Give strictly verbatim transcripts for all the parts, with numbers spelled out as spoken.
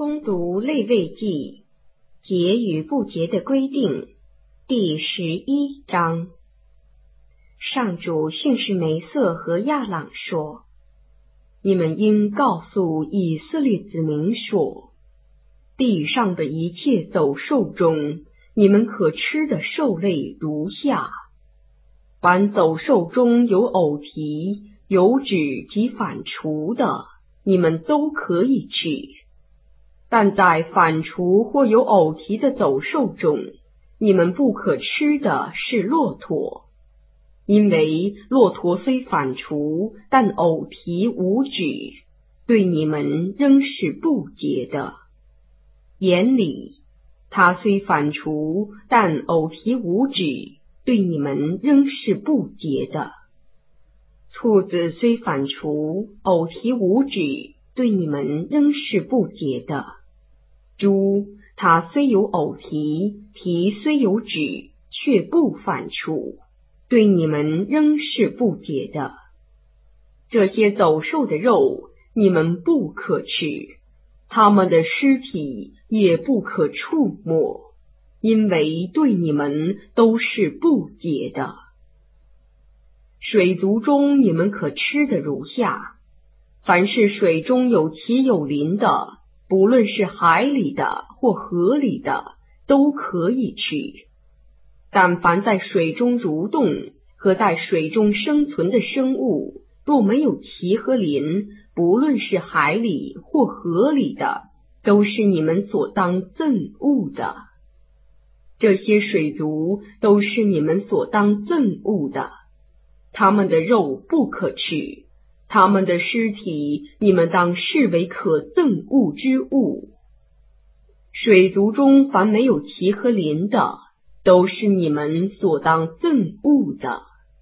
攻读类位记节与不节的规定第十一章。上主训示梅瑟和亚朗说，你们应告诉以色列子民说，地上的一切走兽中，你们可吃的兽类如下：凡走兽中有偶蹄、有趾及反刍的，你们都可以吃。但在反刍或有偶蹄的走兽中，你们不可吃的是骆驼，因为骆驼虽反刍，但偶蹄无趾，对你们仍是不洁的。眼里，它虽反刍，但偶蹄无趾，对你们仍是不洁的。兔子虽反刍，偶蹄无趾，对你们仍是不洁的。猪，它虽有偶蹄，蹄虽有趾，却不反刍，对你们仍是不洁的。这些走兽的肉，你们不可吃，它们的尸体也不可触摸，因为对你们都是不洁的。水族中你们可吃的如下：凡是水中有鳍有鳞的，不论是海里的或河里的，都可以吃。但凡在水中蠕动和在水中生存的生物，若没有鳍和鳞，不论是海里或河里的，都是你们所当憎恶的。这些水族都是你们所当憎恶的，它们的肉不可吃，它们的尸体你们当视为可憎恶之物。水族中凡没有鳍和鳞的，都是你们所当憎恶的。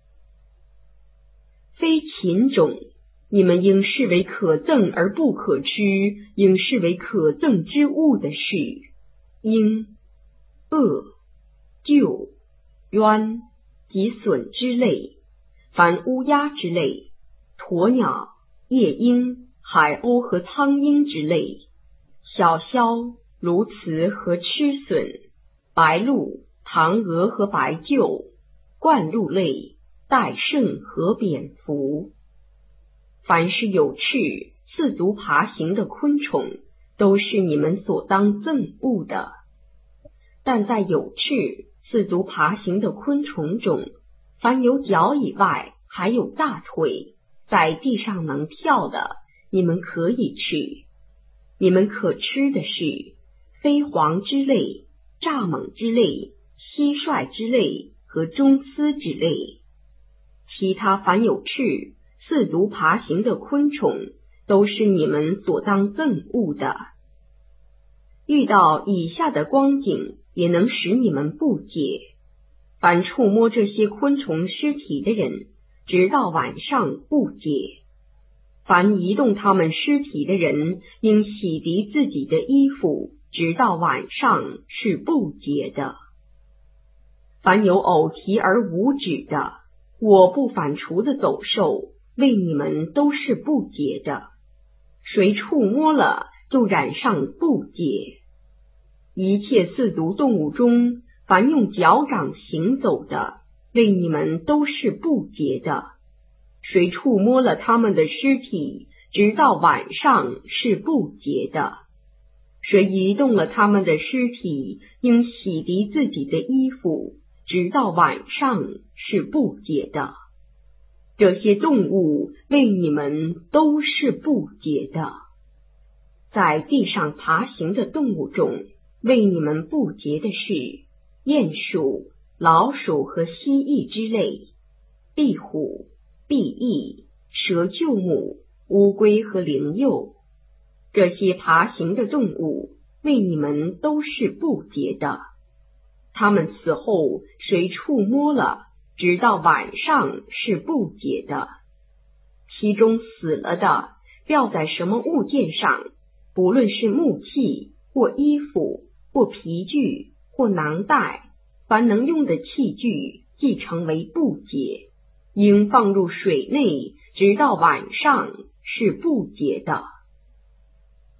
非禽种，你们应视为可憎而不可吃，应视为可憎之物的是鹰、鳄、鹫、鸢及隼之类，凡乌鸦之类，鸵鸟、夜莺、海鸥和苍鹰之类，小枭、鸬鹚和螭隼，白鹭、唐鹅和白鹫，冠鹿类、戴胜和蝙蝠。凡是有翅、四足爬行的昆虫，都是你们所当憎恶的。但在有翅、四足爬行的昆虫中，凡有脚以外还有大腿，在地上能跳的，你们可以吃。你们可吃的是飞蝗之类、蚱蜢之类、蟋蟀之类和中丝之类。其他凡有翅、四足爬行的昆虫，都是你们所当憎恶的。遇到以下的光景，也能使你们不解：凡触摸这些昆虫尸体的人，直到晚上不洁；凡移动他们尸体的人，应洗涤自己的衣服，直到晚上是不洁的。凡有偶蹄而无趾的，我不反刍的走兽，为你们都是不洁的。谁触摸了，就染上不洁。一切四足动物中，凡用脚掌行走的，为你们都是不洁的。谁触摸了他们的尸体，直到晚上是不洁的。谁移动了他们的尸体，应洗涤自己的衣服，直到晚上是不洁的。这些动物为你们都是不洁的。在地上爬行的动物中，为你们不洁的是鼹鼠、老鼠和蜥蜴之类，壁虎、壁蚁、蛇臼目、乌龟和灵鼬。这些爬行的动物为你们都是不洁的。它们死后，谁触摸了，直到晚上是不洁的。其中死了的，掉在什么物件上，不论是木器或衣服或皮具或囊袋，凡能用的器具，即成为不洁，应放入水内，直到晚上是不洁的。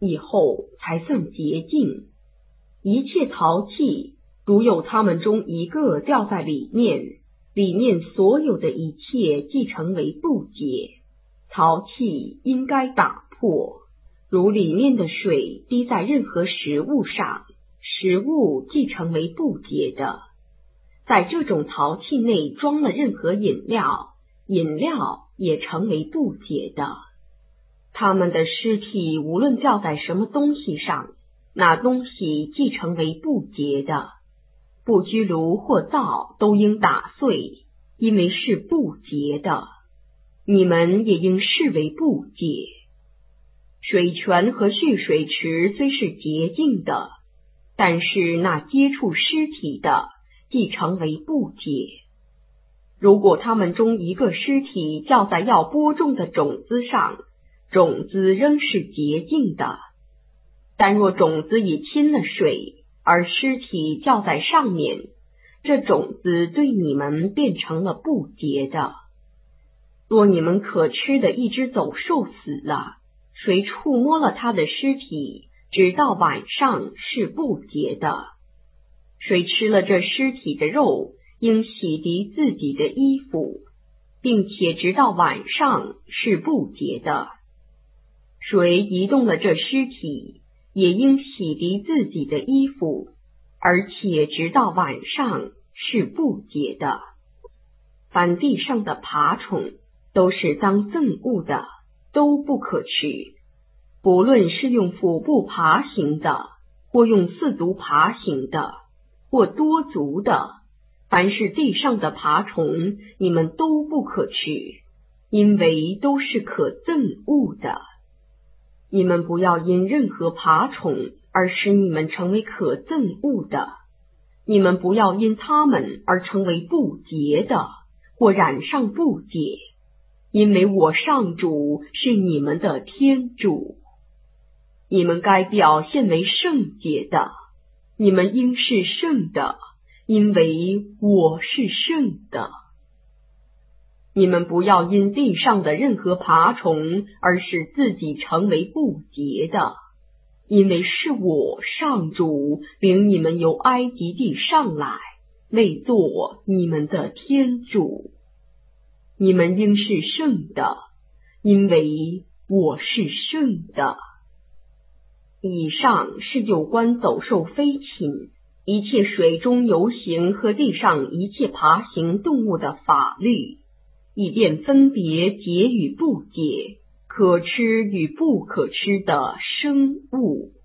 以后才算洁净。一切陶器，独有它们中一个掉在里面，里面所有的一切即成为不洁，陶器应该打破。如里面的水滴在任何食物上，食物即成为不洁的。在这种陶器内装了任何饮料，饮料也成为不洁的。他们的尸体无论掉在什么东西上，那东西即成为不洁的。不居炉或灶都应打碎，因为是不洁的。你们也应视为不洁。水泉和蓄水池虽是洁净的，但是那接触尸体的即成为不洁。如果他们中一个尸体掉在要播种的种子上，种子仍是洁净的。但若种子已亲了水，而尸体掉在上面，这种子对你们变成了不洁的。若你们可吃的一只走兽死了，谁触摸了他的尸体，直到晚上是不洁的。谁吃了这尸体的肉，应洗涤自己的衣服，并且直到晚上是不洁的。谁移动了这尸体，也应洗涤自己的衣服，而且直到晚上是不洁的。凡地上的爬虫都是当憎恶的，都不可吃。不论是用腹部爬行的，或用四足爬行的，或多足的，凡是地上的爬虫，你们都不可吃，因为都是可憎恶的。你们不要因任何爬虫而使你们成为可憎恶的，你们不要因它们而成为不洁的，或染上不洁，因为我上主是你们的天主。你们该表现为圣洁的，你们应是圣的，因为我是圣的。你们不要因地上的任何爬虫而使自己成为不洁的，因为是我上主领你们由埃及地上来，为做你们的天主。你们应是圣的，因为我是圣的。以上是有关走兽飞禽、一切水中游行和地上一切爬行动物的法律，以便分别洁与不洁，可吃与不可吃的生物。